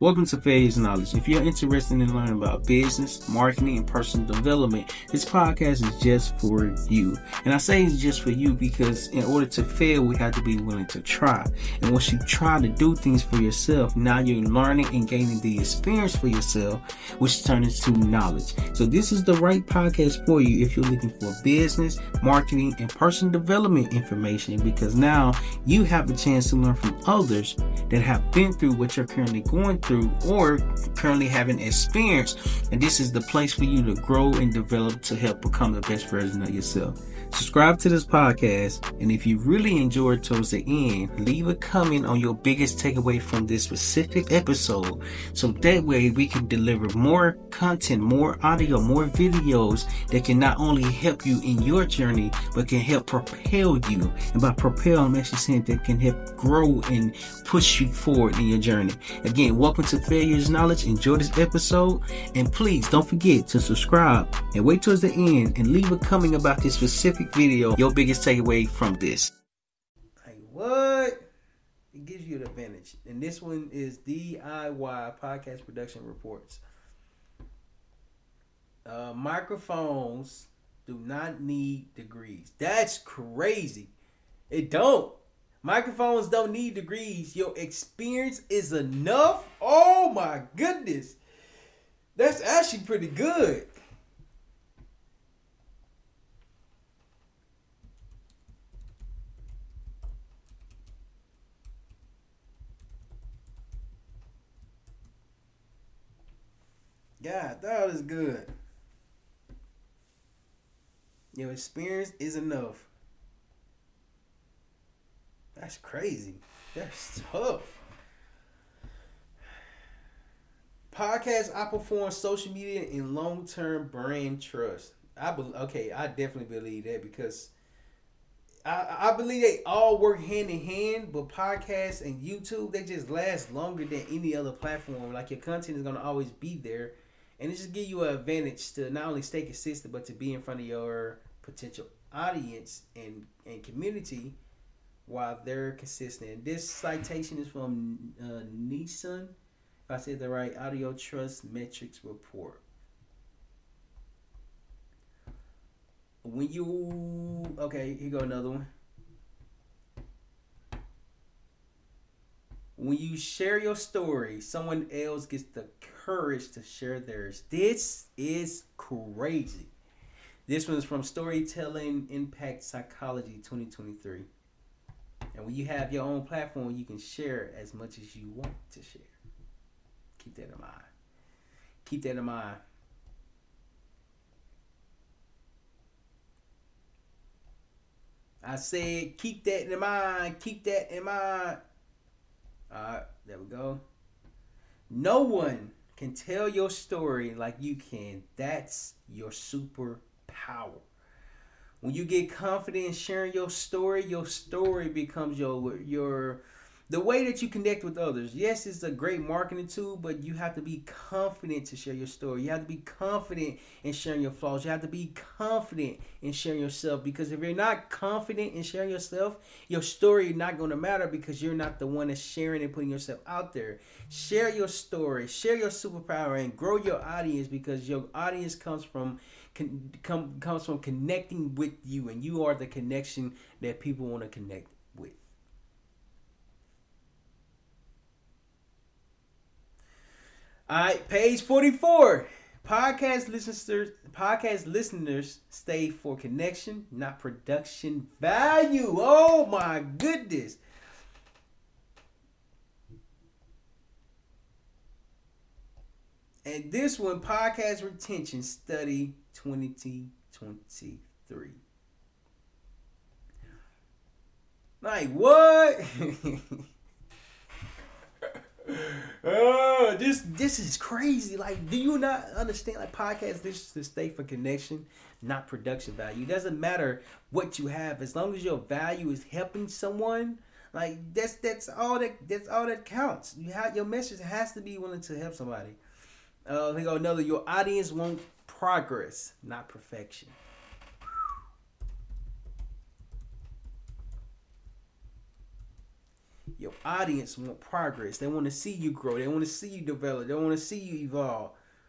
Welcome to Failure's Knowledge. If you're interested in learning about business, marketing, and personal development, this podcast is just for you. And I say it's just for you because in order to fail, we have to be willing to try. And once you try to do things for yourself, now you're learning and gaining the experience for yourself, which turns into knowledge. So this is the right podcast for you if you're looking for business, marketing, and personal development information, because now you have the chance to learn from others that have been through what you're currently going through or currently having experience, and this is the place for you to grow and develop to help become the best version of yourself. Subscribe to this podcast, and if you really enjoyed towards the end, leave a comment on your biggest takeaway from this specific episode, so that way we can deliver more content, more audio, more videos that can not only help you in your journey, but can help propel you. And by propel, I'm actually saying that can help grow and push you forward in your journey. Again, welcome to Failure's Knowledge. Enjoy this episode, and please don't forget to subscribe and wait towards the end and leave a comment about this specific video, your biggest takeaway from this. Like what? It gives you the advantage. And this one is DIY Podcast Production Reports. Microphones do not need degrees. That's crazy. It don't. Microphones don't need degrees. Your experience is enough. Oh my goodness. That's actually pretty good. God, that is good. Your experience is enough. That's crazy. That's tough. Podcasts outperform social media in long-term brand trust. I definitely believe that, because I believe they all work hand in hand, but podcasts and YouTube, they just last longer than any other platform. Like, your content is going to always be there, and it just give you an advantage to not only stay consistent, but to be in front of your potential audience and community while they're consistent. And this citation is from Nissan, if I said the right, Audio Trust Metrics Report. Here go another one. When you share your story, someone else gets the courage to share theirs. This is crazy. This one's from Storytelling Impact Psychology 2023. And when you have your own platform, you can share as much as you want to share. Keep that in mind. Keep that in mind. I said, keep that in mind. Keep that in mind. Alright, there we go. No one can tell your story like you can. That's your superpower. When you get confident in sharing your story becomes the way that you connect with others. Yes, it's a great marketing tool, but you have to be confident to share your story. You have to be confident in sharing your flaws. You have to be confident in sharing yourself, because if you're not confident in sharing yourself, your story is not going to matter, because you're not the one that's sharing and putting yourself out there. Share your story, share your superpower, and grow your audience, because your audience comes from connecting with you, and you are the connection that people want to connect with. All right, page 44. Podcast listeners stay for connection, not production value. Oh my goodness. And this one, podcast retention study 2023. Like what? This is crazy. Like, do you not understand? Like, podcast listeners stay for connection, not production value. It doesn't matter what you have, as long as your value is helping someone. Like, that's all that counts. Your message has to be willing to help somebody. Here go another. Your audience wants progress, not perfection. Your audience want progress. They want to see you grow. They want to see you develop. They want to see you evolve.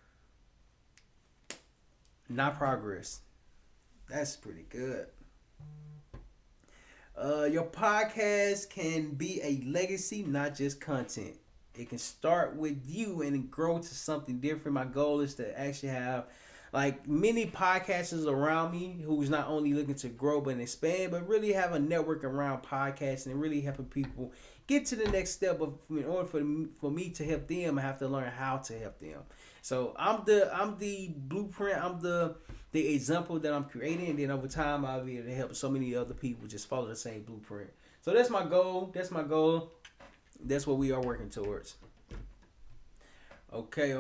Not progress. That's pretty good. Your podcast can be a legacy, not just content. It can start with you and grow to something different. My goal is to actually have like many podcasters around me who's not only looking to grow but expand, but really have a network around podcasting and really helping people get to the next step. Of in order for me to help them, I have to learn how to help them. So I'm the blueprint. I'm the example that I'm creating, and then over time I'll be able to help so many other people just follow the same blueprint. So that's my goal. That's what we are working towards. Okay.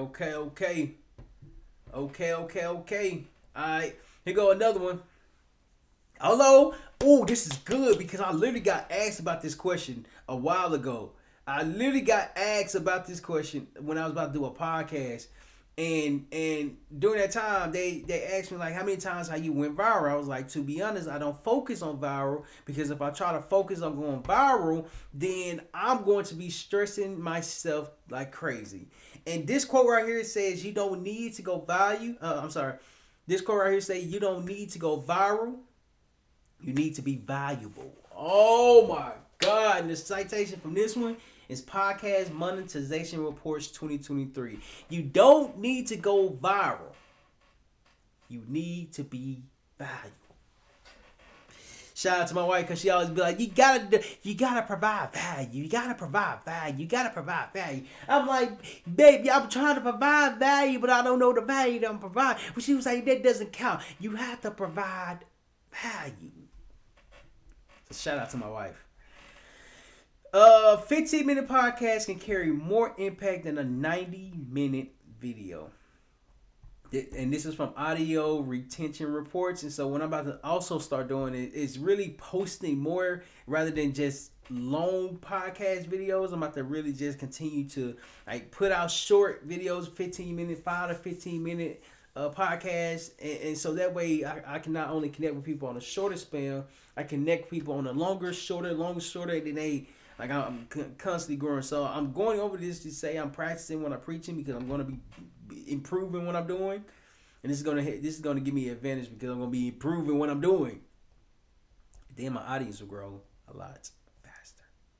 Alright, here go another one. Hello? Oh, this is good because I literally got asked about this question a while ago. I literally got asked about this question when I was about to do a podcast. And during that time, they asked me, like, how many times how you went viral? I was like, to be honest, I don't focus on viral, because if I try to focus on going viral, then I'm going to be stressing myself like crazy. And this quote right here says, you don't need to go This quote right here says, you don't need to go viral. You need to be valuable. Oh my God. And the citation from this one is Podcast Monetization Reports 2023. You don't need to go viral. You need to be valuable. Shout out to my wife, because she always be like, you gotta provide value. You gotta provide value. I'm like, baby, I'm trying to provide value, but I don't know the value that I'm providing. But she was like, that doesn't count. You have to provide value. So shout out to my wife. 15-minute podcast can carry more impact than a 90-minute video. And this is from Audio Retention Reports. And so what I'm about to also start doing is really posting more rather than just long podcast videos. I'm about to really just continue to like put out short videos, 15-minute, 5 to 15-minute podcasts. And so that way I can not only connect with people on a shorter span, I connect people on a longer, shorter, and then they... Like, I'm constantly growing. So I'm going over this to say I'm practicing when I'm preaching, because I'm going to be improving what I'm doing. And this is going to give me an advantage, because I'm going to be improving what I'm doing. Then my audience will grow a lot faster.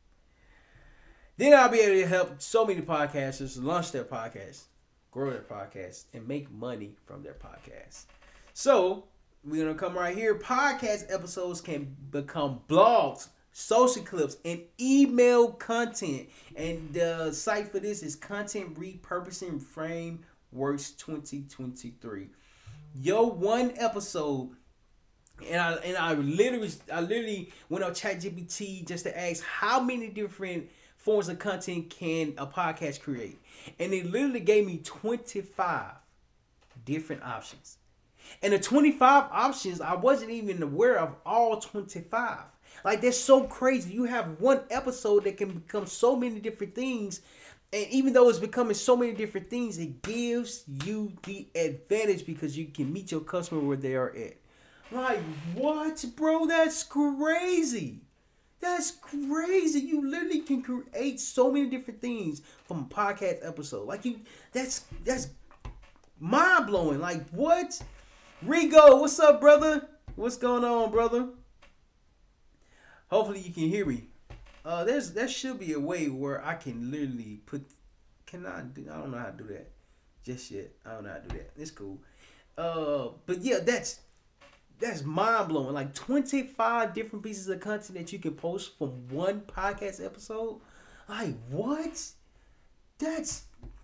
Then I'll be able to help so many podcasters launch their podcasts, grow their podcasts, and make money from their podcasts. So we're going to come right here. Podcast episodes can become blogs, social clips, and email content. And the site for this is Content Repurposing Frameworks 2023. Yo, one episode, and I literally went on ChatGPT just to ask how many different forms of content can a podcast create, and it literally gave me 25 different options. And the 25 options, I wasn't even aware of all 25. Like, that's so crazy. You have one episode that can become so many different things. And even though it's becoming so many different things, it gives you the advantage because you can meet your customer where they are at. Like, what, bro? That's crazy. That's crazy. You literally can create so many different things from a podcast episode. Like, that's mind-blowing. Like, what? Rigo, what's up, brother? What's going on, brother? Hopefully you can hear me. There should be a way where I can literally put. I don't know how to do that just yet. I don't know how to do that. It's cool. But yeah, that's mind blowing. Like 25 different pieces of content that you can post from one podcast episode. Like, what? That's.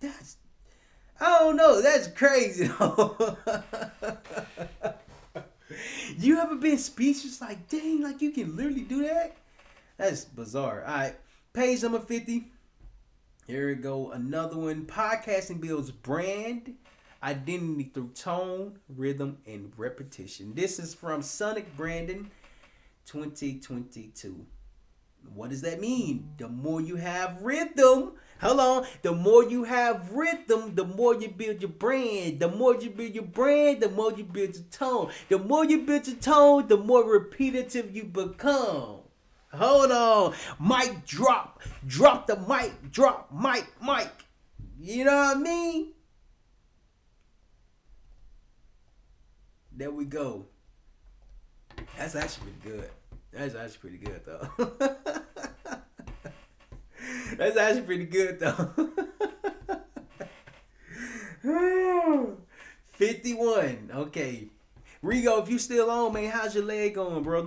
I don't know. That's crazy. You ever been speechless? Like, dang, like you can literally do that? That's bizarre. All right, page number 50. Here we go. Another one. Podcasting builds brand identity through tone, rhythm, and repetition. This is from Sonic Brandon 2022. What does that mean? The more you have rhythm, the more you have rhythm, the more you build your brand. The more you build your brand, the more you build your tone. The more you build your tone, the more repetitive you become. Hold on. Mic drop. Drop the mic. Drop mic. Mic. You know what I mean? There we go. That's actually pretty good. That's actually pretty good though. That's actually pretty good though. 51. Okay. Rigo, if you still on, man, how's your leg going, brother?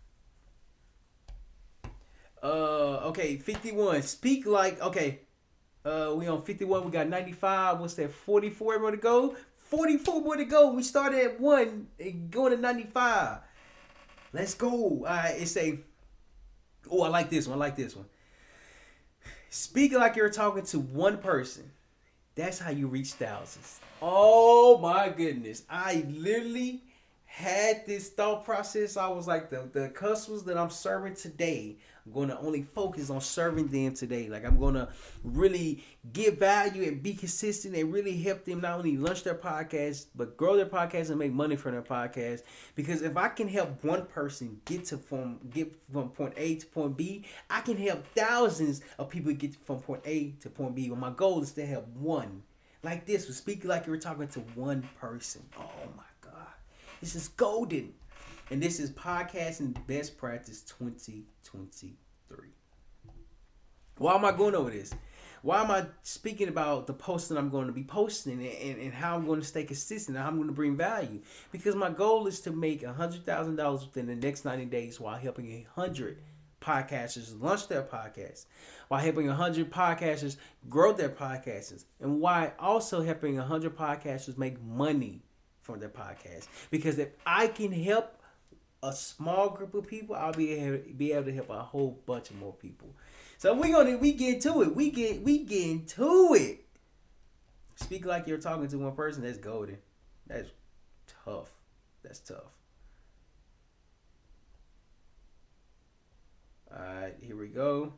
Okay, 51. Speak like, okay. We on 51. We got 95. What's that? 44 more to go. 44 more to go. We started at 1 and going to 95. Let's go. All right, it say, oh, I like this one. I like this one. Speak like you're talking to one person. That's how you reach thousands. Oh my goodness. I literally had this thought process. I was like, the customers that I'm serving today, I'm going to only focus on serving them today. Like, I'm going to really give value and be consistent and really help them not only launch their podcast, but grow their podcast and make money from their podcast. Because if I can help one person get from point A to point B, I can help thousands of people get from point A to point B. But my goal is to help one. Like this, we speak like you were talking to one person. Oh my God. This is golden. And this is Podcasting Best Practice 2023. Why am I going over this? Why am I speaking about the posting I'm going to be posting and how I'm going to stay consistent and how I'm going to bring value? Because my goal is to make $100,000 within the next 90 days while helping 100 podcasters launch their podcasts, while helping 100 podcasters grow their podcasts, and why also helping 100 podcasters make money from their podcast. Because if I can help a small group of people, I'll be able to help a whole bunch of more people. So we get into it. We get into it. Speak like you're talking to one person. That's golden. That's tough. That's tough. All right, here we go.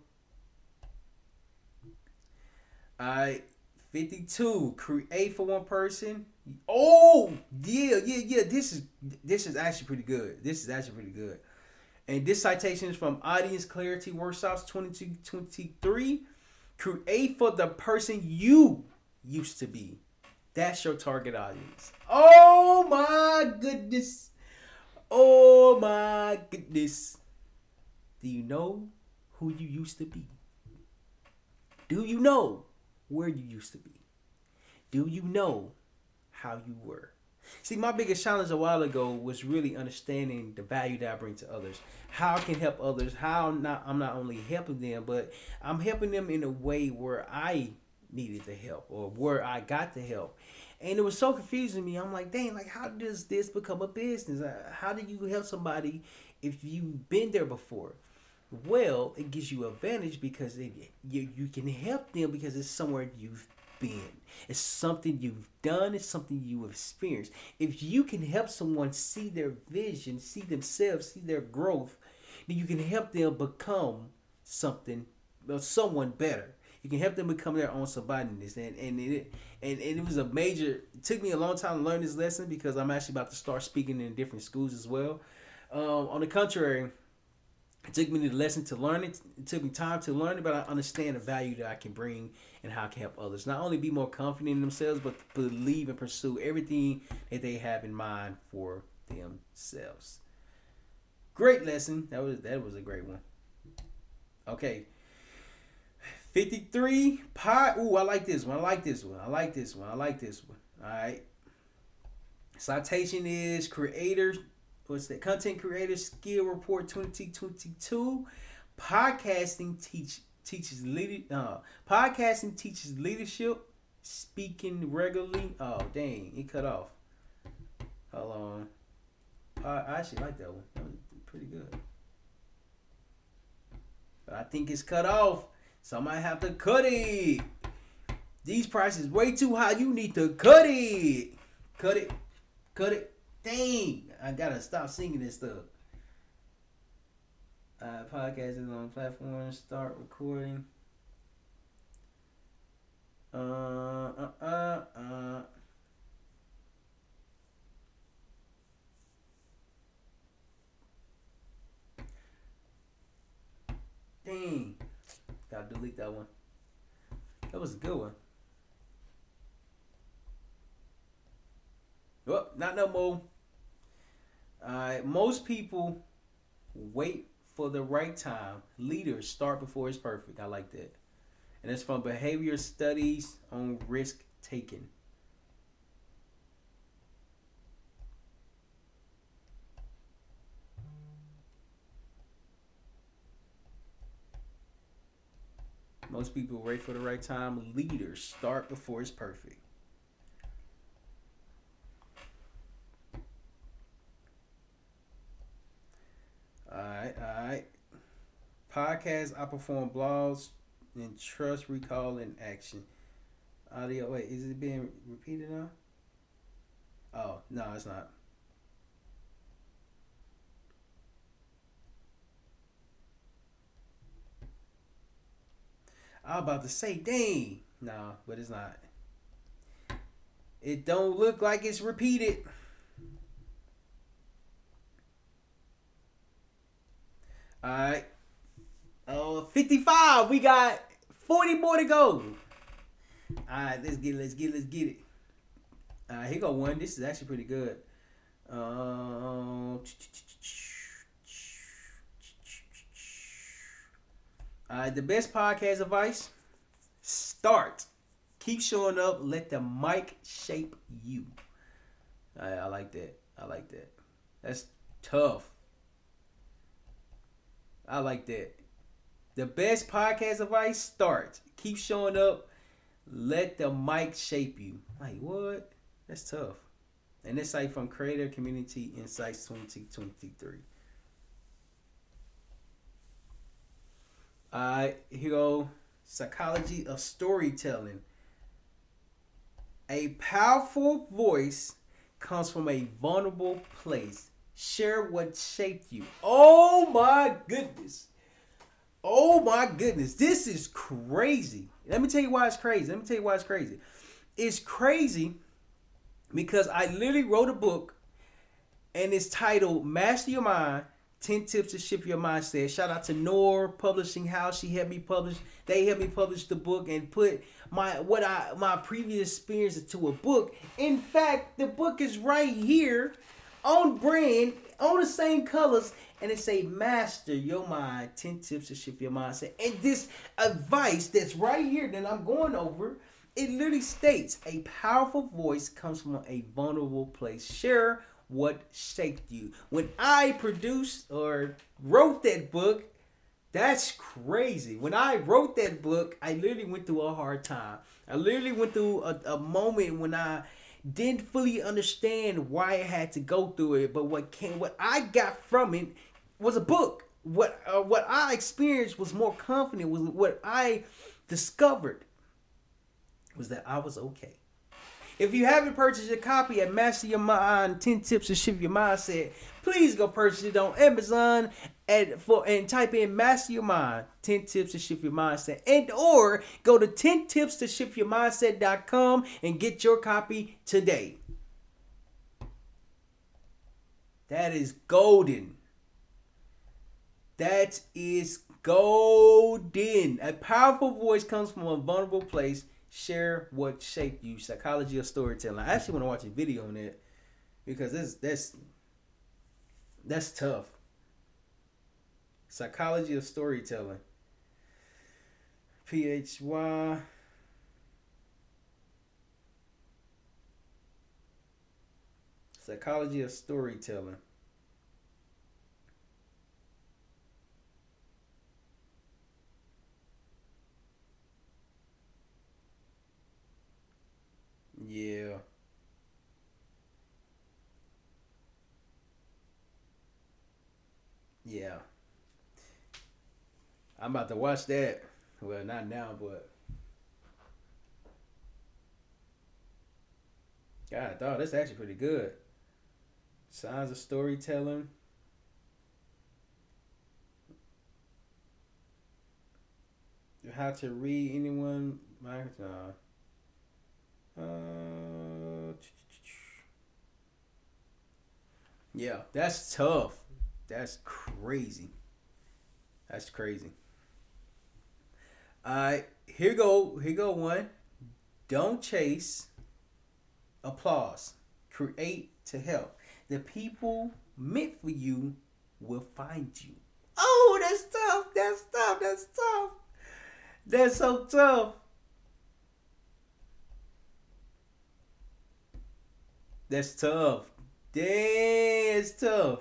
All right, 52. Create for one person. Oh, yeah. This is actually pretty good. And this citation is from Audience Clarity Workshops 2023. Create for the person you used to be. That's your target audience. Oh my goodness. Oh my goodness. Do you know who you used to be? Do you know where you used to be? Do you know how you were? See, my biggest challenge a while ago was really understanding the value that I bring to others. How I can help others. I'm not only helping them, but I'm helping them in a way where I needed the help or where I got the help. And it was so confusing to me. I'm like, dang, like how does this become a business? How do you help somebody if you've been there before? Well, it gives you advantage because you can help them because it's somewhere you've been. It's something you've done. It's something you have experienced. If you can help someone see their vision, see themselves, see their growth, then you can help them become someone better. You can help them become their own subordinates. And it was a major. It took me a long time to learn this lesson because I'm actually about to start speaking in different schools as well. On the contrary, it took me the lesson to learn it. It took me time to learn it, but I understand the value that I can bring and how I can help others. Not only be more confident in themselves, but believe and pursue everything that they have in mind for themselves. Great lesson. That was a great one. Okay. 53. Ooh, I like this one. All right. Citation is creators. What's that? Content Creator Skill Report 2022. Podcasting teaches leadership. Speaking regularly. Oh dang, it cut off. Hold on. I actually like that one. That was pretty good. But I think it's cut off, so I might have to cut it. These prices way too high. You need to cut it. Cut it. Dang, I gotta stop singing this stuff. Podcasting on platforms. Start recording. delete that one. That was a good one. Oh, not no more. Alright, most people wait for the right time. Leaders start before it's perfect. I like that. And it's from Behavior Studies on Risk Taking. Most people wait for the right time. Leaders start before it's perfect. Alright. Podcasts outperform blogs in trust, recall, and action. Audio, wait, is it being repeated now? Oh, no, it's not. I was about to say, dang. No, but it's not. It don't look like it's repeated. Alright. 55. We got 40 more to go. Alright, let's get it. Alright, here go one. This is actually pretty good. The best podcast advice: start. Keep showing up. Let the mic shape you. I like that. That's tough. I like that. The best podcast advice: start. Keep showing up. Let the mic shape you. Like, what? That's tough. And this like from Creator Community Insights 2023. Here go. Psychology of storytelling. A powerful voice comes from a vulnerable place. Share what shaped you. Oh my goodness. This is crazy. Let me tell you why it's crazy. It's crazy because I literally wrote a book and it's titled Master Your Mind, 10 Tips to Shift Your Mindset. Shout out to Noor Publishing House. They helped me publish the book and put my previous experience into a book. In fact, the book is right here on brand, on the same colors, and it say Master Your Mind, 10 Tips to Shift Your Mindset. And this advice that's right here that I'm going over, it literally states a powerful voice comes from a vulnerable place. Share what shaped you. When I produced or wrote that book, that's crazy. When I wrote that book, I literally went through a hard time. I literally went through a moment when I didn't fully understand why I had to go through it. But what I got from it was a book. What I experienced was more confident. Was what I discovered was that I was okay. If you haven't purchased your copy at Master Your Mind, 10 Tips to Shift Your Mindset, please go purchase it on Amazon and type in Master Your Mind, 10 Tips to Shift Your Mindset. And or go to 10tipstoshiftyourmindset.com and get your copy today. That is golden. That is golden. A powerful voice comes from a vulnerable place. Share what shaped you. Psychology of storytelling. I actually want to watch a video on that because that's tough. Psychology of storytelling. PHY. Psychology of storytelling. Yeah. Yeah. I'm about to watch that. Well, not now, but God, dog, that's actually pretty good. Signs of storytelling. How to read anyone. Yeah, that's tough. That's crazy. Alright, here go one. Don't chase applause. Create to help. The people meant for you will find you. Oh, that's tough. That's tough. That's tough. That's so tough. That's tough. Dang, it's tough.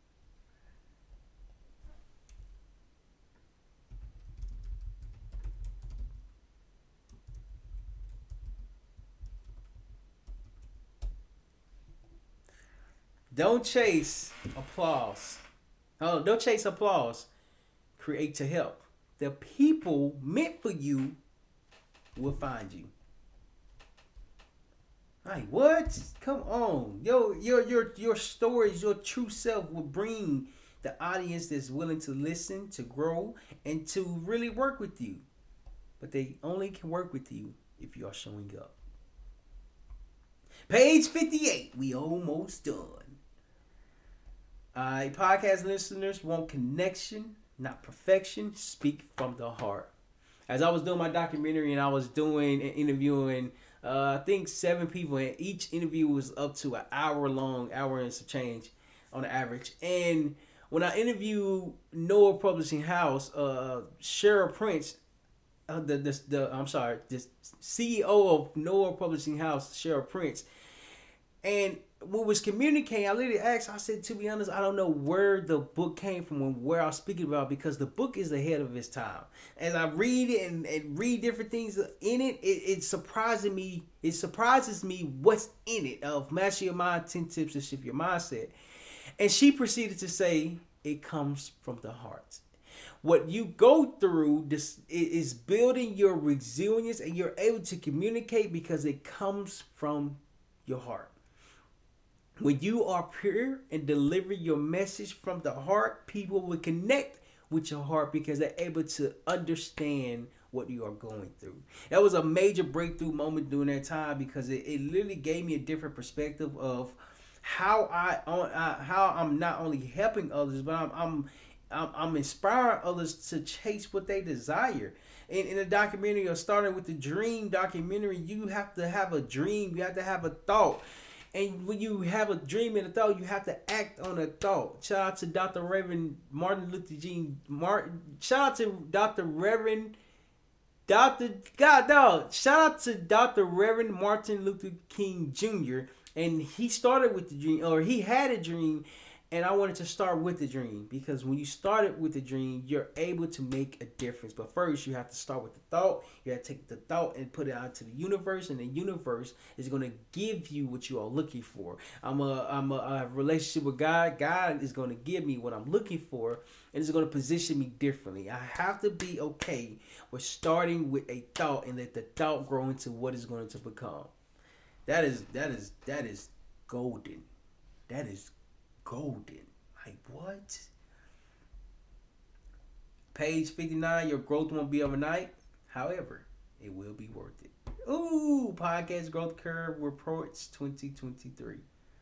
Don't chase applause. Oh, don't chase applause. Create to help. The people meant for you will find you. Like what? Come on, your stories, your true self will bring the audience that's willing to listen, to grow, and to really work with you. But they only can work with you if you are showing up. Page 58. We almost done. Podcast listeners want connection, not perfection. Speak from the heart. As I was doing my documentary and I was doing and interviewing, I think 7 people, and each interview was up to an hour long, hour and some change on the average. And when I interviewed Noah Publishing House, Cheryl Prince, the CEO of Noah Publishing House, Cheryl Prince, and what was communicating, I literally asked, I said, to be honest, I don't know where the book came from and where I was speaking about, because the book is ahead of its time. As I read it and read different things in it, it surprises me. It surprises me what's in it of Master Your Mind, 10 Tips to Shift Your Mindset. And she proceeded to say, it comes from the heart. What you go through this is building your resilience, and you're able to communicate because it comes from your heart. When you are pure and deliver your message from the heart, people will connect with your heart because they're able to understand what you are going through. That was a major breakthrough moment during that time, because it literally gave me a different perspective of how I'm not only helping others, but I'm inspiring others to chase what they desire. In a documentary, or starting with the dream documentary, you have to have a dream. You have to have a thought. And when you have a dream and a thought, you have to act on a thought. Shout out to Dr. Reverend Martin Luther King Martin. Shout out to Dr. Reverend Dr. God dog. Shout out to Dr. Reverend Martin Luther King Jr. And he started with the dream, or he had a dream, and I wanted to start with the dream, because when you started with the dream, you're able to make a difference. But first, you have to start with the thought. You have to take the thought and put it out to the universe, and the universe is going to give you what you are looking for. I'm a relationship with God. God is going to give me what I'm looking for, and it's going to position me differently. I have to be okay with starting with a thought and let the thought grow into what it's going to become. That is golden. That is golden. Like what? Page 59, your growth won't be overnight. However, it will be worth it. Ooh, podcast growth curve reports 2023.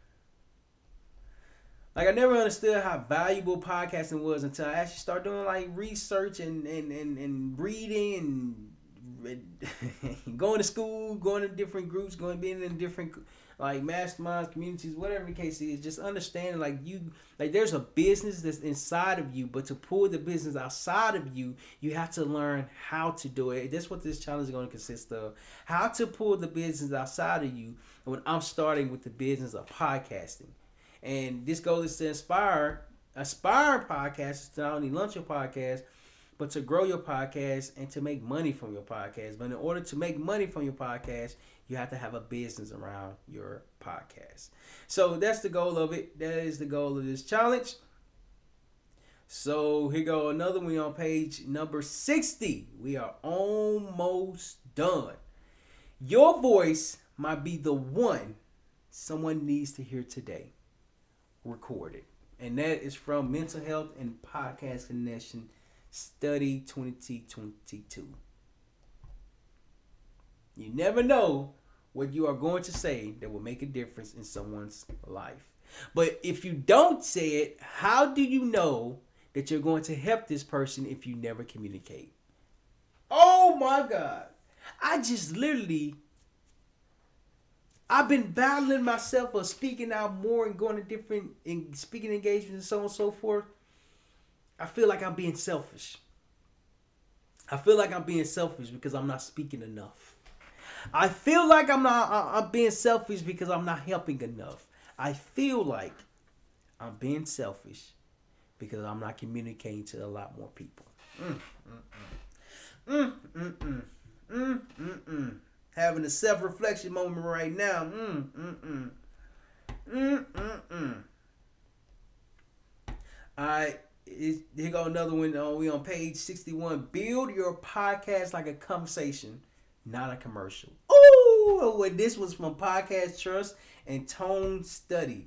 Like, I never understood how valuable podcasting was until I actually started doing like research and reading and going to school, going to different groups, being in different like masterminds, communities, whatever the case is. Just understanding like there's a business that's inside of you, but to pull the business outside of you, you have to learn how to do it. That's what this challenge is going to consist of. How to pull the business outside of you. When I'm starting with the business of podcasting. And this goal is to inspire aspiring podcasters to not only launch your podcast, but to grow your podcast and to make money from your podcast. But in order to make money from your podcast, you have to have a business around your podcast. So that's the goal of it. That is the goal of this challenge. So here go another one on page number 60. We are almost done. Your voice might be the one someone needs to hear today. Record it. And that is from Mental Health and Podcast Connection Study 2022. You never know what you are going to say that will make a difference in someone's life. But if you don't say it, how do you know that you're going to help this person if you never communicate? Oh my God. I just literally, I've been battling myself of speaking out more and going to different and speaking engagements and so on and so forth. I feel like I'm being selfish. I feel like I'm being selfish because I'm not speaking enough. I feel like I'm being selfish because I'm not helping enough. I feel like I'm being selfish because I'm not communicating to a lot more people. Having a self-reflection moment right now. All right, here go another one. We on page 61. Build your podcast like a conversation, not a commercial. Ooh, and this was from Podcast Trust and Tone Studies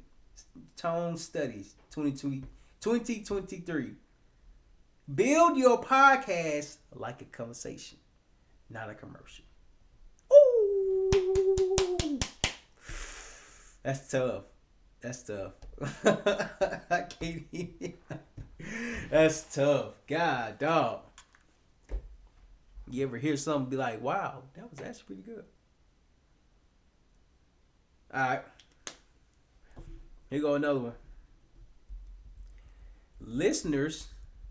2023. Build your podcast like a conversation, not a commercial. Ooh, that's tough. That's tough. I can't even. That's tough. God, dog. You ever hear something be like, wow, that was actually pretty good. All right. Here go another one. Listeners.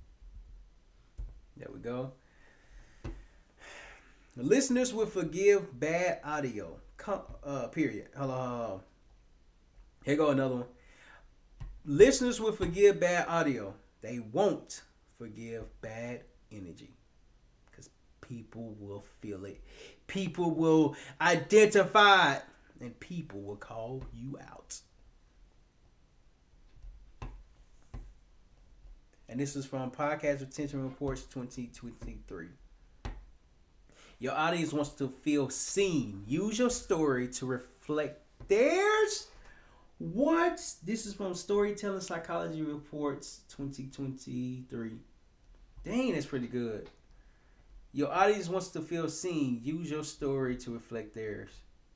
There we go. Listeners will forgive bad audio. Period. Hold on. Here go another one. Listeners will forgive bad audio. They won't forgive bad energy. Because people will feel it. People will identify it. And people will call you out. And this is from Podcast Retention Reports 2023. Your audience wants to feel seen. Use your story to reflect theirs. What? This is from Storytelling Psychology Reports 2023. Dang, that's pretty good. Your audience wants to feel seen. Use your story to reflect theirs.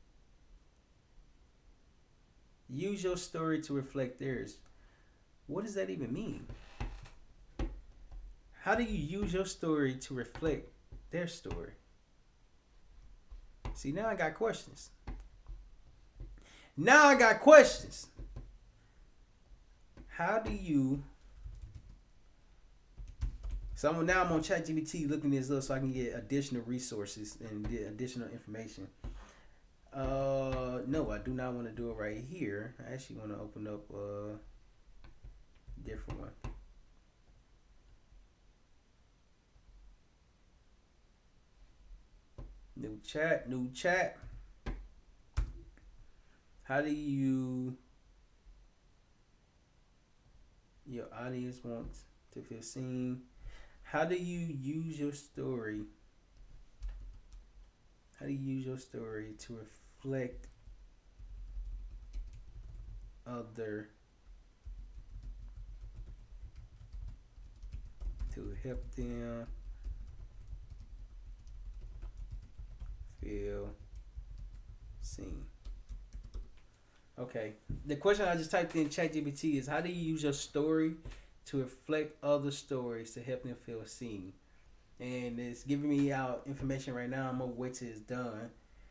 Use your story to reflect theirs. What does that even mean? How do you use your story to reflect their story? See, now I got questions. How do you... Now I'm on ChatGPT looking this up so I can get additional resources and get additional information. No, I do not want to do it right here. I actually want to open up a different one. New chat. How do your audience wants to feel seen? How do you use your story? How do you use your story to reflect other, to help them feel seen? Okay. The question I just typed in ChatGPT is, how do you use your story to reflect other stories to help them feel seen? And it's giving me out information right now. I'm gonna wait till it's done.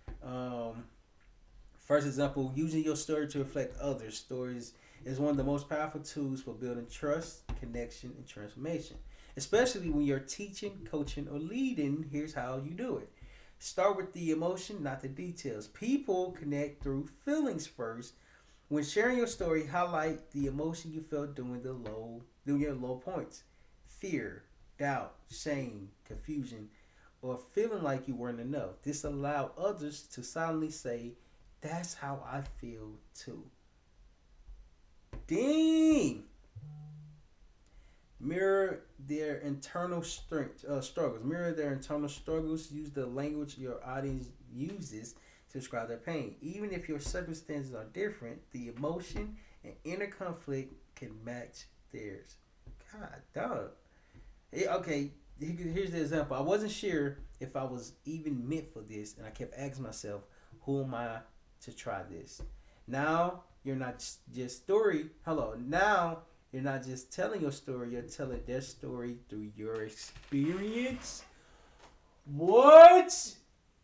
First example, using your story to reflect others' stories is one of the most powerful tools for building trust, connection, and transformation. Especially when you're teaching, coaching, or leading, here's how you do it. Start with the emotion, not the details. People connect through feelings first. When sharing your story, highlight the emotion you felt during your low points. Fear, doubt, shame, confusion, or feeling like you weren't enough. This allows others to silently say, that's how I feel too. Dang! Mirror their internal struggles. Mirror their internal struggles. Use the language your audience uses to describe their pain. Even if your circumstances are different, the emotion and inner conflict can match theirs. God, dog. Okay, here's the example. I wasn't sure if I was even meant for this, and I kept asking myself, who am I to try this? Now, you're not just story. Hello. Now, you're not just telling your story, you're telling their story through your experience. What?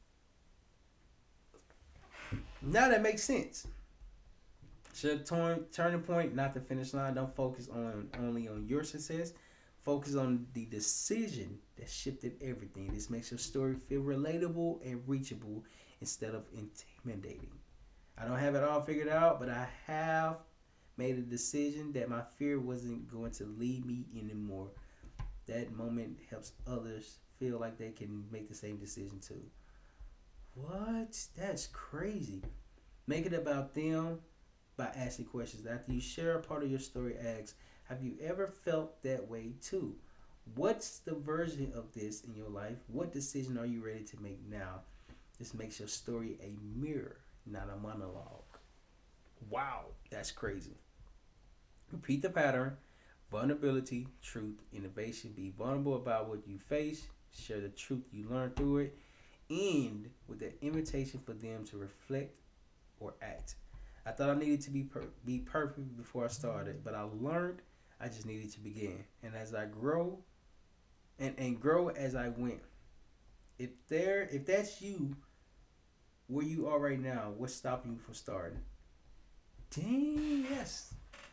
Now that makes sense. Should turning point, not the finish line. Don't focus on only on your success. Focus on the decision that shifted everything. This makes your story feel relatable and reachable instead of intimidating. I don't have it all figured out, but I have made a decision that my fear wasn't going to lead me anymore. That moment helps others feel like they can make the same decision too. What? That's crazy. Make it about them by asking questions. After you share a part of your story, ask, have you ever felt that way too? What's the version of this in your life? What decision are you ready to make now? This makes your story a mirror, not a monologue. Wow, that's crazy. Repeat the pattern: vulnerability, truth, innovation. Be vulnerable about what you face. Share the truth you learn through it. End with an invitation for them to reflect or act. I thought I needed to be perfect before I started, but I learned I just needed to begin. And as I grow and grow as I went. If that's you, where you are right now, what's stopping you from starting? Dang, yes.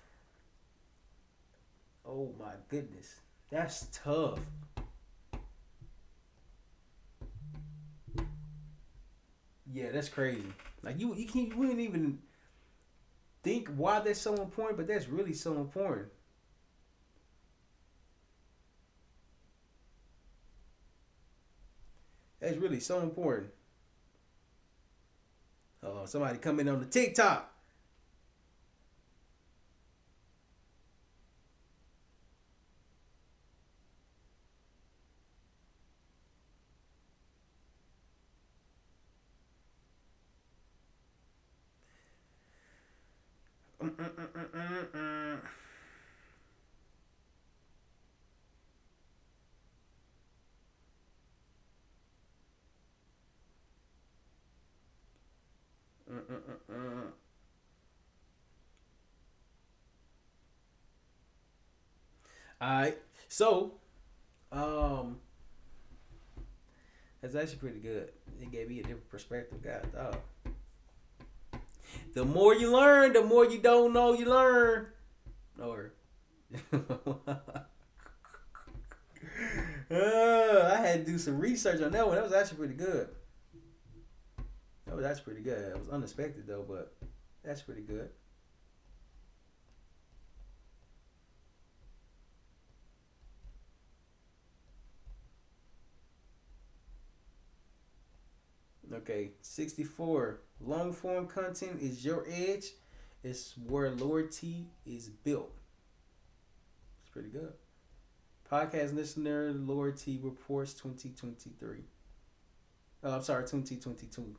Oh my goodness, that's tough. Yeah, that's crazy. Like you can't you wouldn't even think why that's so important, but that's really so important. That's really so important. Oh, somebody coming on the TikTok. All right, so um, that's actually pretty good. It gave me a different perspective, God. Oh, the more you learn, the more you don't know you learn. Or I had to do some research on that one. That was actually pretty good. That was actually pretty good. It was unexpected though, but that's pretty good. Okay, 64. Long form content is your edge. It's where Lower T is built. It's pretty good. Podcast listener Lower T reports 2023. Oh, I'm sorry, 2022.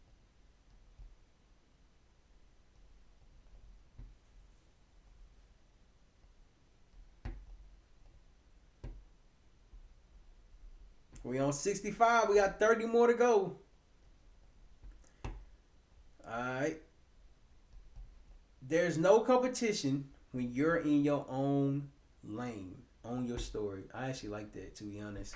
We on 65. We got 30 more to go. Alright. There's no competition when you're in your own lane, own your story. I actually like that, to be honest.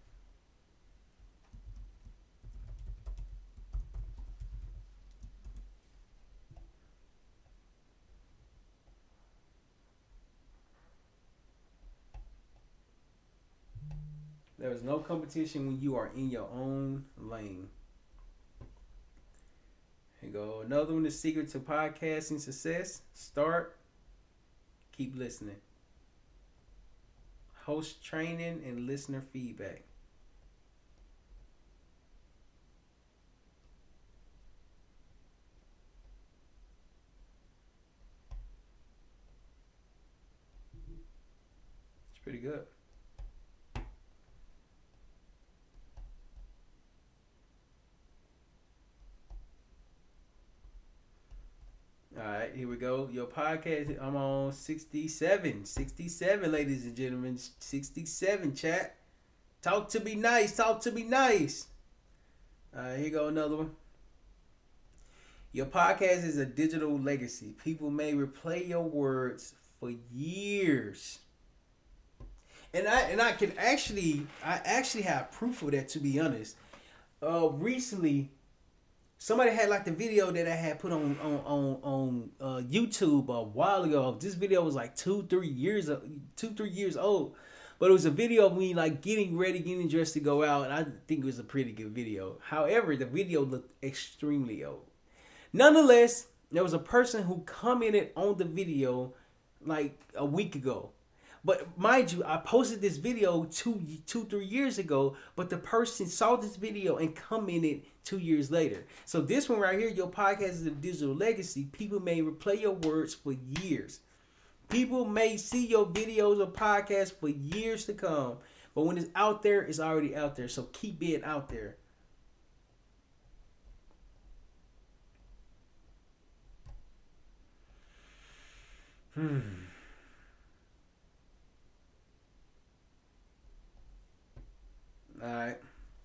There is no competition when you are in your own lane. Here you go. Another one, the secret to podcasting success. Start, keep listening. Host training and listener feedback. It's pretty good. All right, here we go. Your podcast, I'm on 67. 67, ladies and gentlemen. 67, chat. Talk to me nice. Talk to me nice. All right, here go another one. Your podcast is a digital legacy. People may replay your words for years. And I actually have proof of that, to be honest. Recently, somebody had like the video that I had put on YouTube a while ago. This video was like 2-3 years old, but it was a video of me like getting ready, getting dressed to go out, and I think it was a pretty good video. However, the video looked extremely old. Nonetheless, there was a person who commented on the video like a week ago. But mind you, I posted this video 3 years ago, but the person saw this video and commented 2 years later. So this one right here, your podcast is a digital legacy. People may replay your words for years. People may see your videos or podcasts for years to come. But when it's out there, it's already out there. So keep being out there. Alright.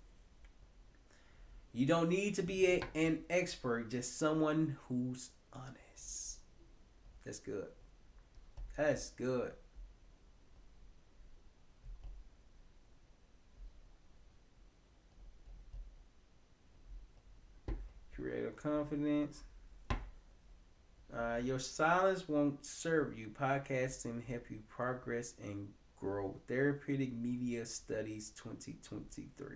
You don't need to be an expert, just someone who's honest. That's good. That's good. Creative confidence. Your silence won't serve you. Podcasting help you progress and grow. Therapeutic Media Studies 2023.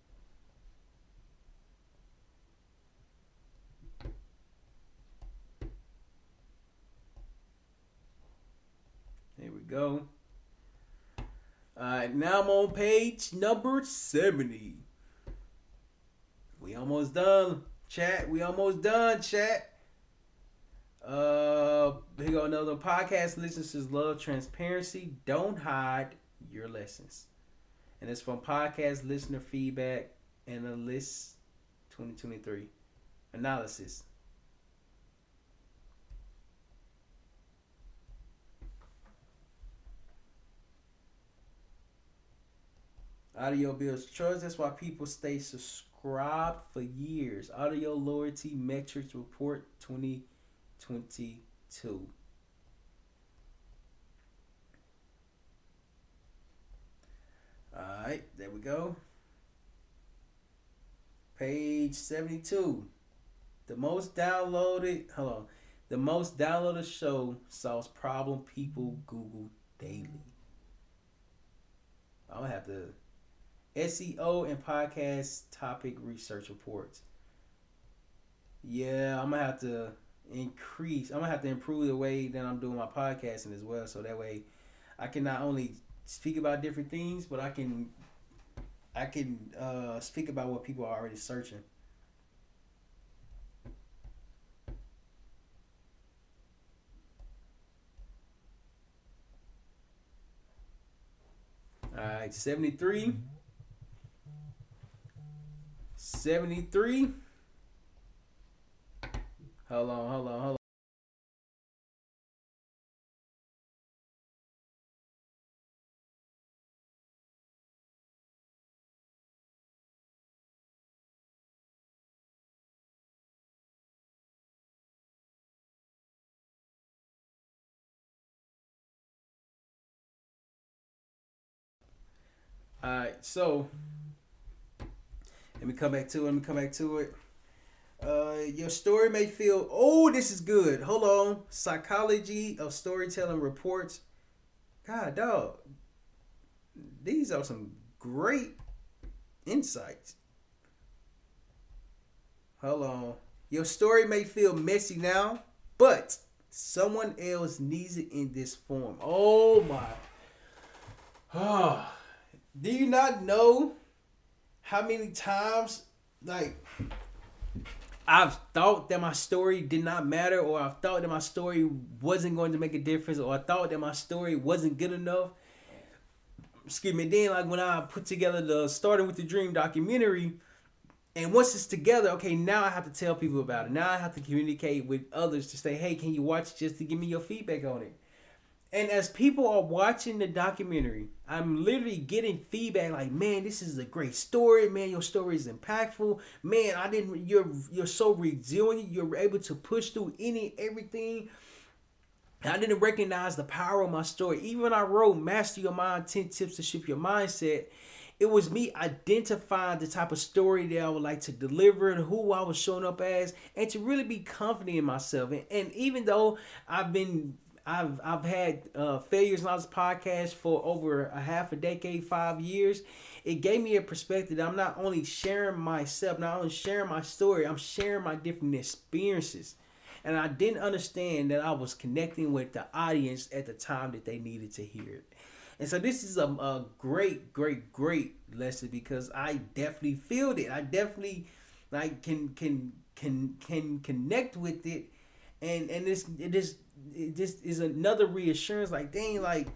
There we go. Alright, now I'm on page number 70. We almost done, chat. We almost done, chat. Here go another podcast. Listeners love transparency. Don't hide your lessons. And it's from podcast listener feedback analyst 2023 analysis. Audio builds trust. That's why people stay subscribed for years. Audio loyalty metrics report 2022. Alright, there we go. Page 72. The most downloaded show solves problem people Google daily. I'm gonna have to SEO and podcast topic research reports. Yeah, I'm gonna have to improve the way that I'm doing my podcasting as well, so that way I can not only speak about different things, but I can speak about what people are already searching. All right, 73. 73. Hold on. Alright, so let me come back to it. Your story may feel, oh, this is good. Hold on. Psychology of storytelling reports. God, dog. These are some great insights. Hold on. Your story may feel messy now, but someone else needs it in this form. Oh my. Do you not know how many times, like, I've thought that my story did not matter, or I've thought that my story wasn't going to make a difference, or I thought that my story wasn't good enough? Excuse me. Then, like, when I put together the Starting with the Dream documentary, and once it's together, okay, now I have to tell people about it. Now I have to communicate with others to say, hey, can you watch it, just to give me your feedback on it? And as people are watching the documentary, I'm literally getting feedback like, man, this is a great story. Man, your story is impactful. Man, you're so resilient. You're able to push through everything. I didn't recognize the power of my story. Even when I wrote Master Your Mind 10 Tips to Shift Your Mindset, it was me identifying the type of story that I would like to deliver and who I was showing up as, and to really be confident in myself. And even though I've had failures on this podcast for over a half a decade, 5 years, it gave me a perspective that I'm not only sharing myself, not only sharing my story, I'm sharing my different experiences. And I didn't understand that I was connecting with the audience at the time that they needed to hear it. And so this is a great, great, great lesson, because I definitely feel it. I definitely like can connect with it, and it just is another reassurance. Like, dang, like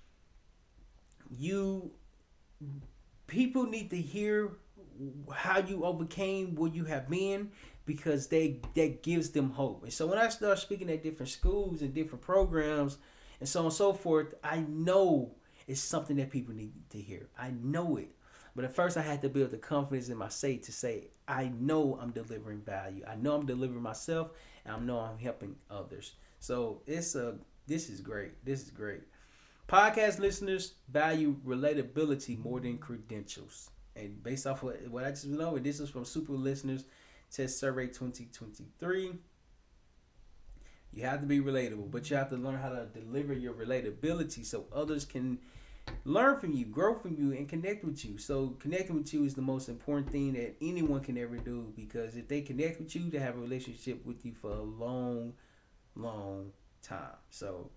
people need to hear how you overcame where you have been, because that gives them hope. And so when I start speaking at different schools and different programs and so on and so forth, I know it's something that people need to hear. I know it. But at first I had to build the confidence in myself to say, I know I'm delivering value. I know I'm delivering myself, and I know I'm helping others. So this is great. This is great. Podcast listeners value relatability more than credentials. And based off of what I just know, and this is from Super Listeners Test Survey 2023. You have to be relatable, but you have to learn how to deliver your relatability so others can learn from you, grow from you, and connect with you. So connecting with you is the most important thing that anyone can ever do, because if they connect with you, they have a relationship with you for a long, long time. So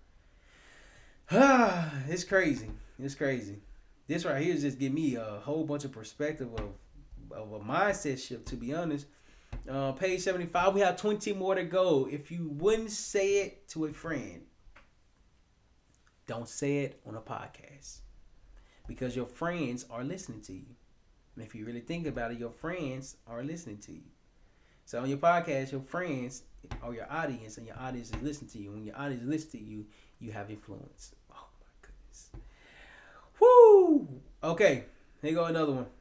it's crazy. It's crazy. This right here is just give me a whole bunch of perspective of a mindset shift, to be honest. Page 75, we have 20 more to go. If you wouldn't say it to a friend, don't say it on a podcast, because your friends are listening to you. And if you really think about it, your friends are listening to you. So on your podcast, your friends are your audience, and your audience is listening to you. When your audience listens to you, you have influence. Oh my goodness. Woo! Okay, here go another one.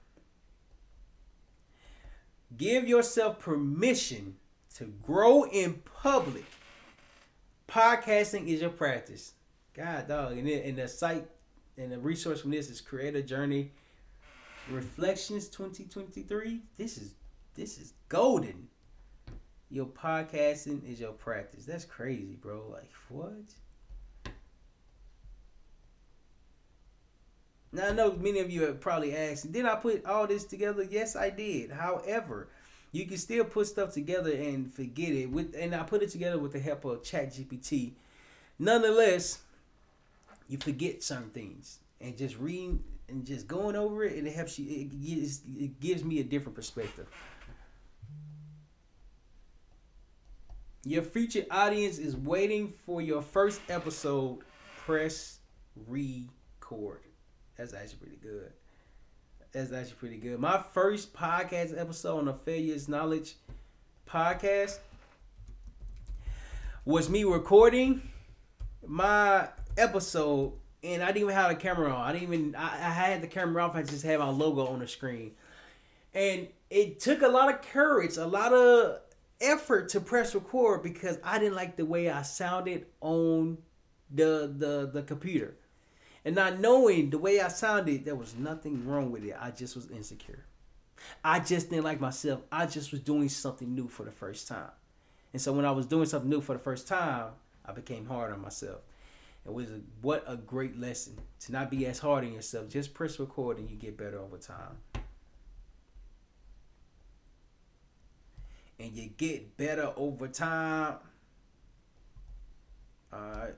Give yourself permission to grow in public. Podcasting is your practice. God, dog. And the site and the resource from this is Creator Journey Reflections 2023. This is golden. Your podcasting is your practice. That's crazy, bro. Like, what? Now, I know many of you have probably asked, did I put all this together? Yes, I did. However, you can still put stuff together and forget it. And I put it together with the help of ChatGPT. Nonetheless, you forget certain things. And just reading and just going over it, it helps you. It gives me a different perspective. Your future audience is waiting for your first episode. Press record. That's actually pretty good. My first podcast episode on the Failures Knowledge podcast was me recording my episode, and I didn't even have a camera on. I had the camera off. I just had my logo on the screen. And it took a lot of courage, a lot of effort to press record, because I didn't like the way I sounded on the computer. And not knowing the way I sounded, there was nothing wrong with it. I just was insecure. I just didn't like myself. I just was doing something new for the first time. And so when I was doing something new for the first time, I became hard on myself. What a great lesson to not be as hard on yourself. Just press record and you get better over time. And you get better over time. Alright.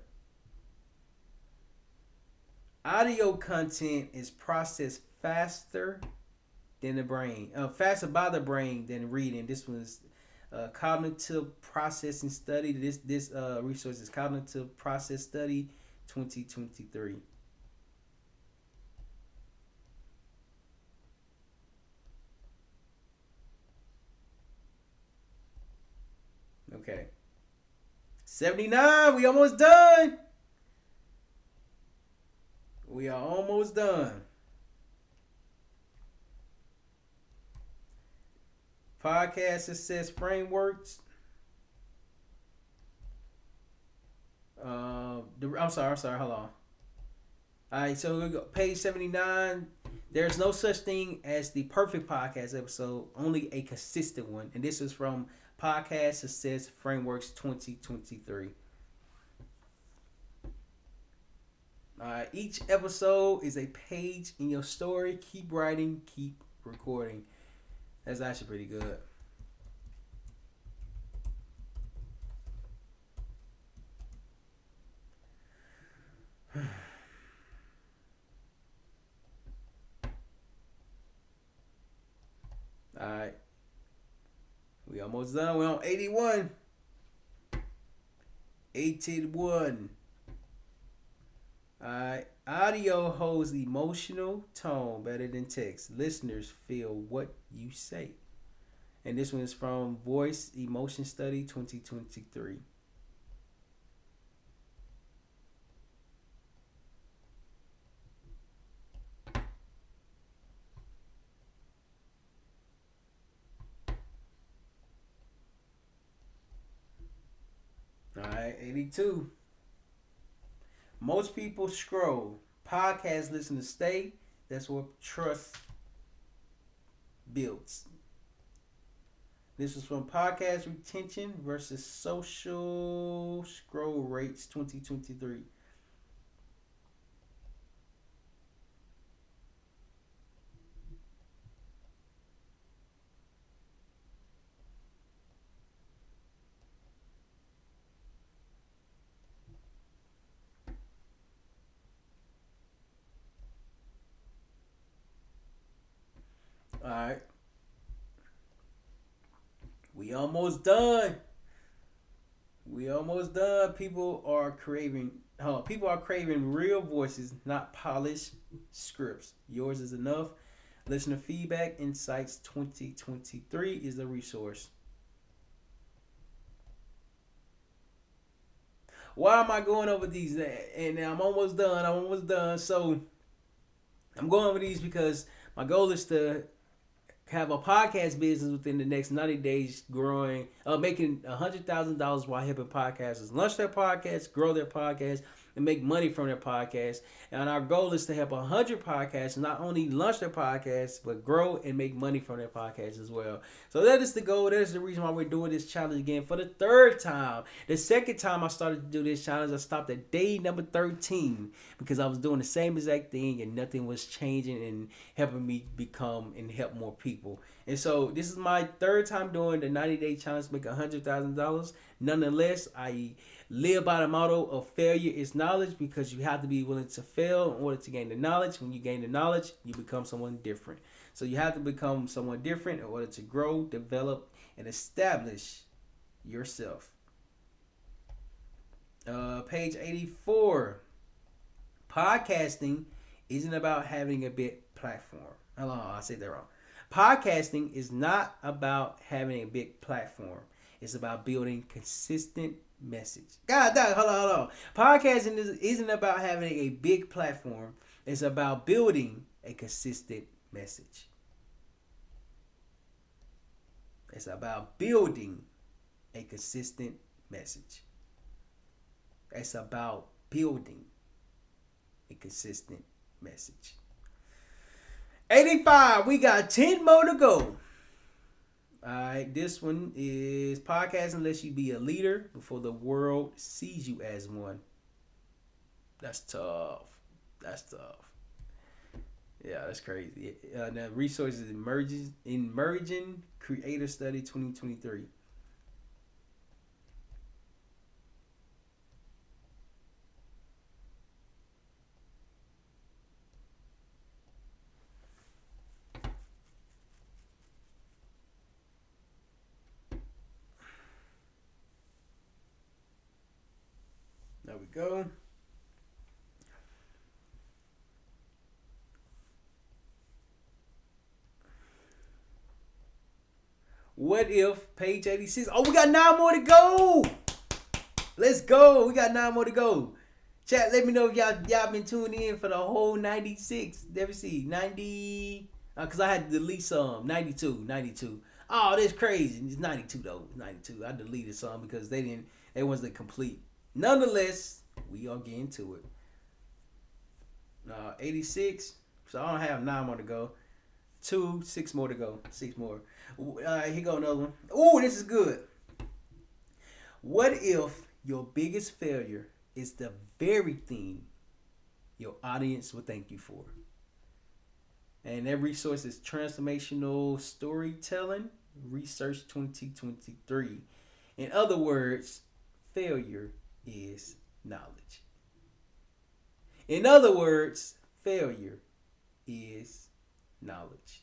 Audio content is processed faster than the brain. Faster by the brain than reading. This was cognitive processing study. This resource is Cognitive Process Study 2023. Okay. 79. We almost done. We are almost done. Podcast success frameworks. I'm sorry. Hold on. All right, so we go page 79. There's no such thing as the perfect podcast episode, only a consistent one. And this is from Podcast Success Frameworks 2023. Each episode is a page in your story. Keep writing, keep recording. That's actually pretty good. Alright. We almost done. We're on 81. 81. Alright. Audio holds emotional tone better than text. Listeners feel what you say. And this one is from Voice Emotion Study 2023. Alright, 82. Most people scroll. Podcast listeners stay. That's what trust builds. This is from Podcast Retention versus Social Scroll Rates 2023. Alright. We almost done. People are craving real voices, not polished scripts. Yours is enough. Listener feedback insights 2023 is the resource. Why am I going over these? And I'm almost done. So I'm going over these because my goal is to have a podcast business within the next 90 days, making $100,000 while helping podcasters launch their podcast, grow their podcast, and make money from their podcast. And our goal is to help 100 podcasts not only launch their podcasts, but grow and make money from their podcasts as well. So that is the goal. That is the reason why we're doing this challenge again for the third time. The second time I started to do this challenge, I stopped at day number 13 because I was doing the same exact thing and nothing was changing and helping me become and help more people. And so this is my third time doing the 90-day challenge to make $100,000. Nonetheless, I live by the motto of failure is knowledge, because you have to be willing to fail in order to gain the knowledge. When you gain the knowledge, you become someone different. So you have to become someone different in order to grow, develop, and establish yourself. Page 84. Podcasting isn't about having a big platform. Hold on, I said that wrong. Podcasting is not about having a big platform. It's about building consistent message. God, hold on. Podcasting isn't about having a big platform. It's about building a consistent message. It's about building a consistent message. It's about building a consistent message. 85. We got 10 more to go. Alright, this one is podcasting lets you be a leader before the world sees you as one. That's tough. Yeah, that's crazy. Now, resources Emerging Creator Study 2023. There we go. What if page 86? Oh, we got 9 more to go. Let's go. We got 9 more to go. Chat, let me know if y'all been tuning in for the whole 96. Let me see. 90. Because I had to delete some. 92. Oh, that's crazy. It's 92 though. 92. I deleted some because they wasn't complete. Nonetheless, we are getting to it. 86. So I don't have 9 more to go. 6 more to go. 6 more. Here go another one. Oh, this is good. What if your biggest failure is the very thing your audience will thank you for? And that resource is Transformational Storytelling Research 2023. In other words, failure is knowledge. In other words, failure is knowledge.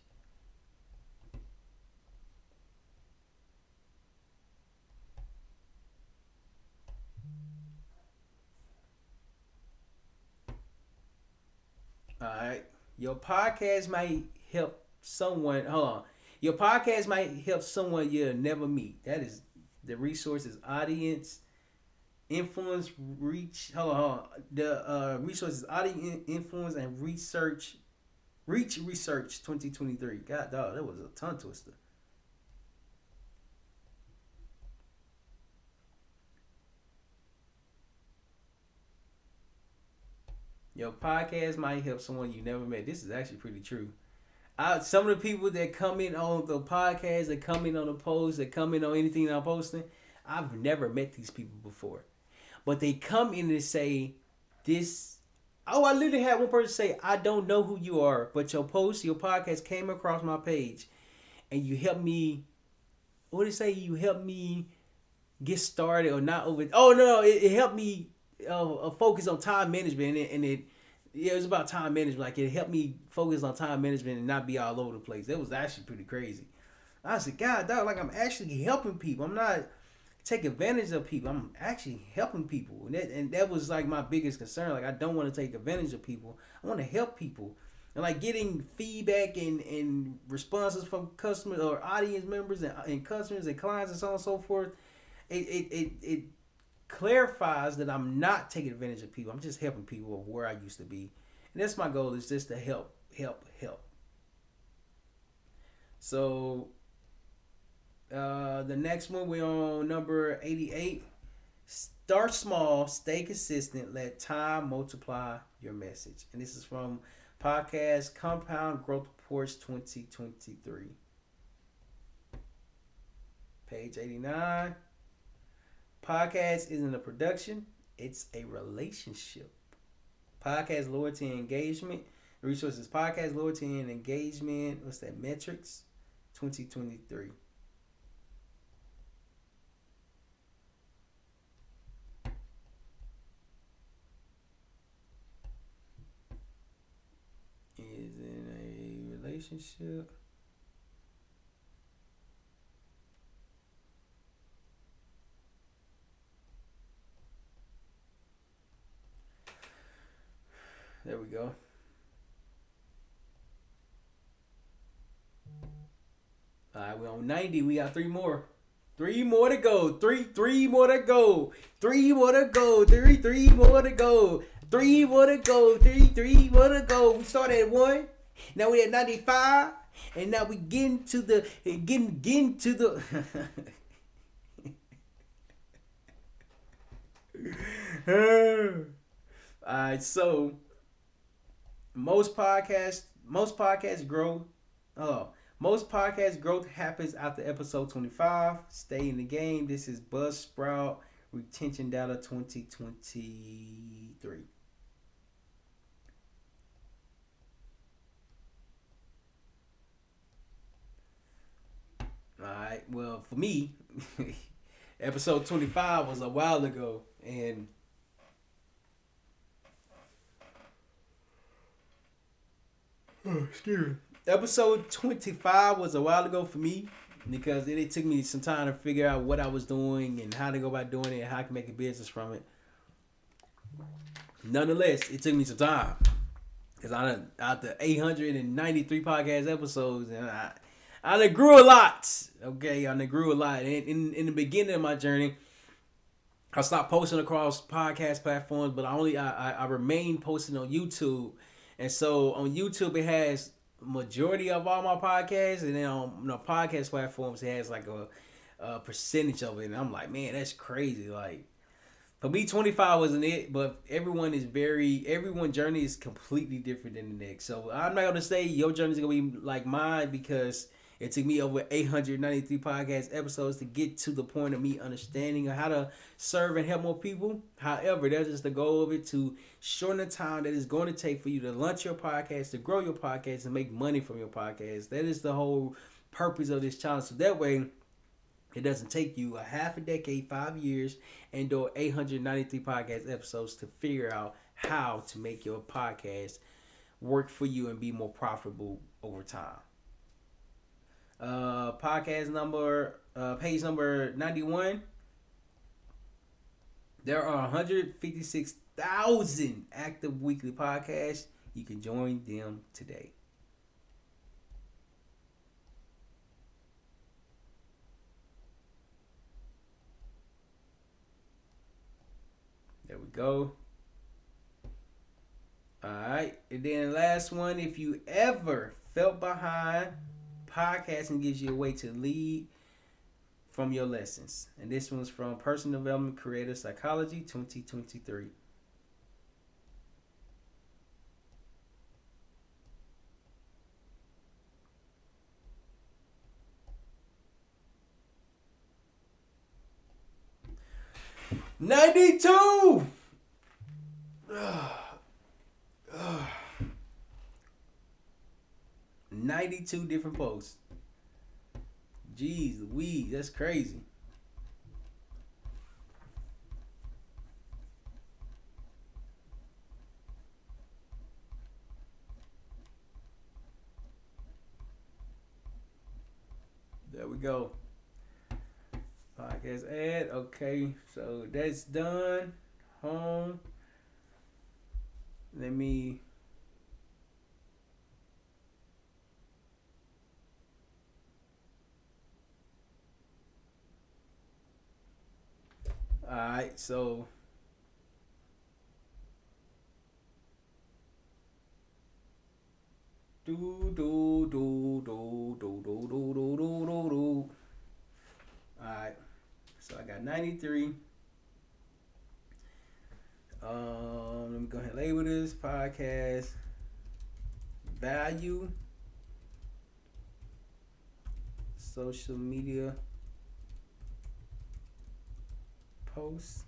All right. Your podcast might help someone. Hold on. Your podcast might help someone you'll never meet. That is the resource is audience influence reach. Hold on. The resources audience influence and research reach research 2023. God dog, that was a tongue twister. Your podcast might help someone you never met. This is actually pretty true. Some of the people that comment on the podcast, that comment on the post, that comment on anything that I'm posting, I've never met these people before. But they come in and say, this. Oh, I literally had one person say, I don't know who you are, but your post, your podcast came across my page and you helped me. What did it say? You helped me get started or not over. Oh, no, it helped me focus on time management. And it was about time management. Like, it helped me focus on time management and not be all over the place. That was actually pretty crazy. I said, God, dog, like, I'm actually helping people. I'm not taking advantage of people. I'm actually helping people. And that was, like, my biggest concern. Like, I don't want to take advantage of people. I want to help people. And, like, getting feedback and responses from customers or audience members and customers and clients and so on and so forth, it clarifies that I'm not taking advantage of people. I'm just helping people of where I used to be. And that's my goal, is just to help. So the next one, we're on number 88. Start small, stay consistent, let time multiply your message. And this is from podcast Compound Growth Reports 2023. Page 89. Podcast isn't a production, it's a relationship. Podcast loyalty and engagement. The resources podcast loyalty and engagement. What's that? Metrics 2023. Is in a relationship. There we go. All right, we're on 90. We got 3 more. 3 more to go. Three more to go. 3 more to go. Three more to go. 3 more to go. Three more to go. We started at 1. Now we at 95. And now we getting to the getting to the all right, so most podcast growth happens after episode 25. Stay in the game. This is Buzzsprout retention data 2023. All right. Well, for me, episode 25 was a while ago, and excuse me. Episode 25 was a while ago for me because it took me some time to figure out what I was doing and how to go about doing it and how I can make a business from it. Nonetheless, it took me some time because out the 893 podcast episodes, and I grew a lot. Okay, I grew a lot. And in the beginning of my journey, I stopped posting across podcast platforms, but I remained posting on YouTube. And so on YouTube, it has majority of all my podcasts, and then on the podcast platforms, it has like a percentage of it. And I'm like, man, that's crazy. Like, For me, 25 wasn't it, but everyone's journey is completely different than the next. So I'm not gonna say your journey is gonna be like mine because it took me over 893 podcast episodes to get to the point of me understanding how to serve and help more people. However, that's just the goal of it, to shorten the time that it's going to take for you to launch your podcast, to grow your podcast, and make money from your podcast. That is the whole purpose of this challenge. So that way, it doesn't take you a half a decade, 5 years, and do 893 podcast episodes to figure out how to make your podcast work for you and be more profitable over time. Podcast number, page number 91. There are 156,000 active weekly podcasts. You can join them today. There we go. Alright. And then last one, if you ever felt behind, podcasting gives you a way to lead from your lessons. And this one's from Personal Development Creative Psychology 2023. '92. 92 different posts. Jeez Louise, that's crazy. There we go. Podcast ad. Okay, so that's done. Home. Let me. Alright, so do do do do do do do do do do do. Alright, so I got 93. Let me go ahead and label this podcast value, social media posts,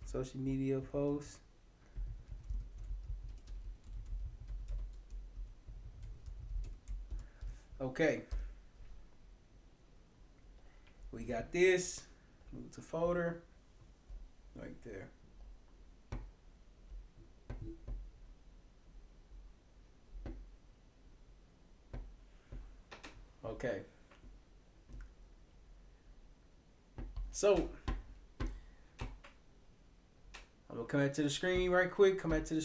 Okay, we got this. Move to folder right there. Okay, so I'm gonna come back to the screen right quick.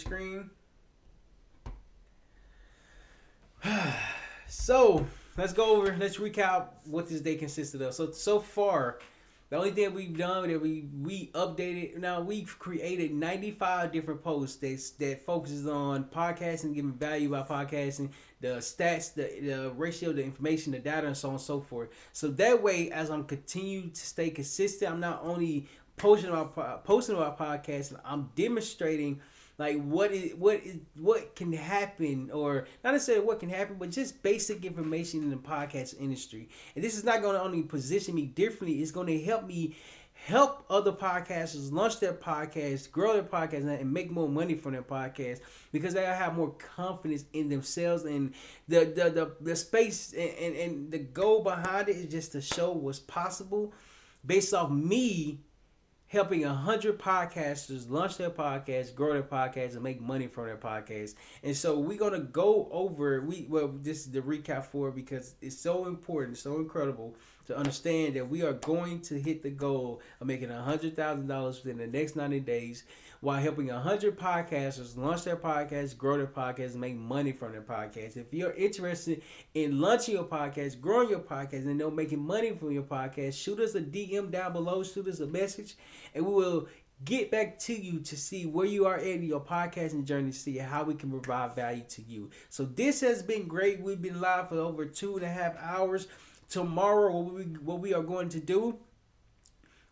So let's go over. Let's recap what this day consisted of. So far, the only thing we've done that we updated. Now we've created 95 different posts that focuses on podcasting, giving value by podcasting, the stats, the ratio, the information, the data, and so on and so forth. So that way, as I'm continuing to stay consistent, I'm not only posting about podcasting, I'm demonstrating like what can happen, or not necessarily what can happen, but just basic information in the podcast industry. And this is not going to only position me differently, it's going to help me help other podcasters launch their podcast, grow their podcast, and make more money from their podcast, because they have more confidence in themselves. And the space and the goal behind it is just to show what's possible based off me helping 100 podcasters launch their podcast, grow their podcast, and make money from their podcast. And so we're gonna go over. This is the recap for it because it's so important, so incredible to understand that we are going to hit the goal of making $100,000 within the next 90 days, while helping 100 podcasters launch their podcast, grow their podcast, and make money from their podcast. If you're interested in launching your podcast, growing your podcast, and making money from your podcast, shoot us a DM down below, shoot us a message, and we will get back to you to see where you are in your podcasting journey, to see how we can provide value to you. So this has been great. We've been live for over 2.5 hours. Tomorrow, what we are going to do,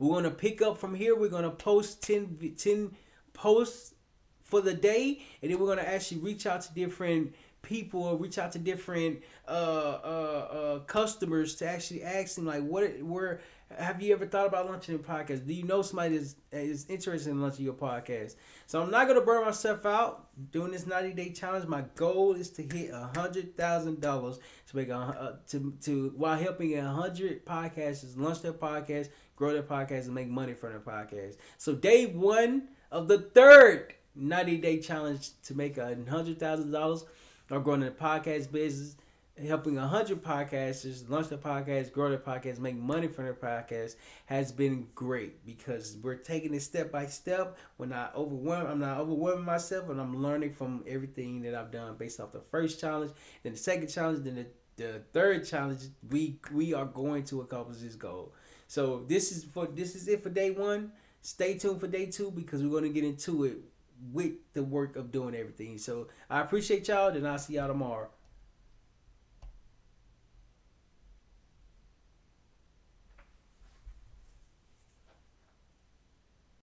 We're going to pick up from here. We're going to post 10 posts for the day, and then we're going to actually reach out to different people, or reach out to different customers to actually ask them, like, where have you ever thought about launching a podcast? Do you know somebody is interested in launching your podcast? So I'm not gonna burn myself out doing this 90-day challenge. My goal is to hit $100,000 to make to while helping 100 podcasters launch their podcast, grow their podcast, and make money from their podcast. So day one of the third 90-day challenge to make $100,000 or growing their podcast business, helping 100 podcasters launch their podcast, grow their podcast, make money from their podcast has been great, because we're taking it step by step. I'm not overwhelming myself, and I'm learning from everything that I've done based off the first challenge, then the second challenge, then the third challenge. We are going to accomplish this goal. So this is it for day one. Stay tuned for day two, because we're going to get into it with the work of doing everything. So I appreciate y'all, and I'll see y'all tomorrow.